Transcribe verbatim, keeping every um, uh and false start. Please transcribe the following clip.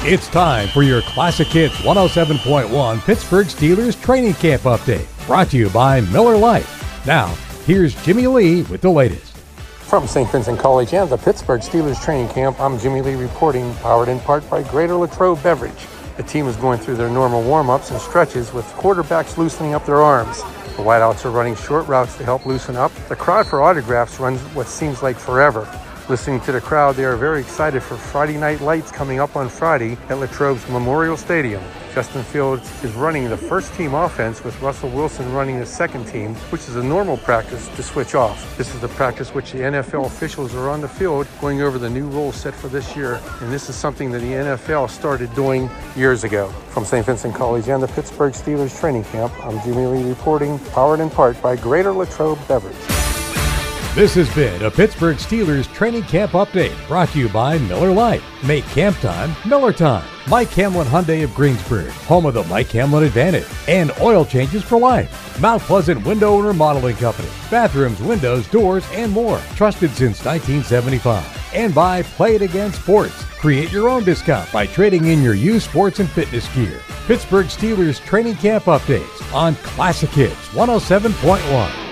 It's time for your Classic Hits one oh seven point one Pittsburgh Steelers Training Camp Update, brought to you by Miller Lite. Now, here's Jimmy Lee with the latest. From Saint Vincent College and the Pittsburgh Steelers Training Camp, I'm Jimmy Lee reporting, powered in part by Greater Latrobe Beverage. The team is going through their normal warm-ups and stretches with quarterbacks loosening up their arms. The Whiteouts are running short routes to help loosen up. The crowd for autographs runs what seems like forever. Listening to the crowd, they are very excited for Friday Night Lights coming up on Friday at Latrobe's Memorial Stadium. Justin Fields is running the first team offense with Russell Wilson running the second team, which is a normal practice to switch off. This is the practice which the N F L officials are on the field going over the new rules set for this year, and this is something that the N F L started doing years ago. From Saint Vincent College and the Pittsburgh Steelers Training Camp, I'm Jimmy Lee reporting, powered in part by Greater Latrobe Beverage. This has been a Pittsburgh Steelers Training Camp Update, brought to you by Miller Lite. Make camp time Miller time. Mike Hamlin Hyundai of Greensburg, home of the Mike Hamlin Advantage, and Oil Changes for Life. Mount Pleasant Window and Remodeling Company, bathrooms, windows, doors, and more, trusted since nineteen seventy-five. And by Play It Again Sports. Create your own discount by trading in your used sports and fitness gear. Pittsburgh Steelers Training Camp Updates on Classic Hits one oh seven point one.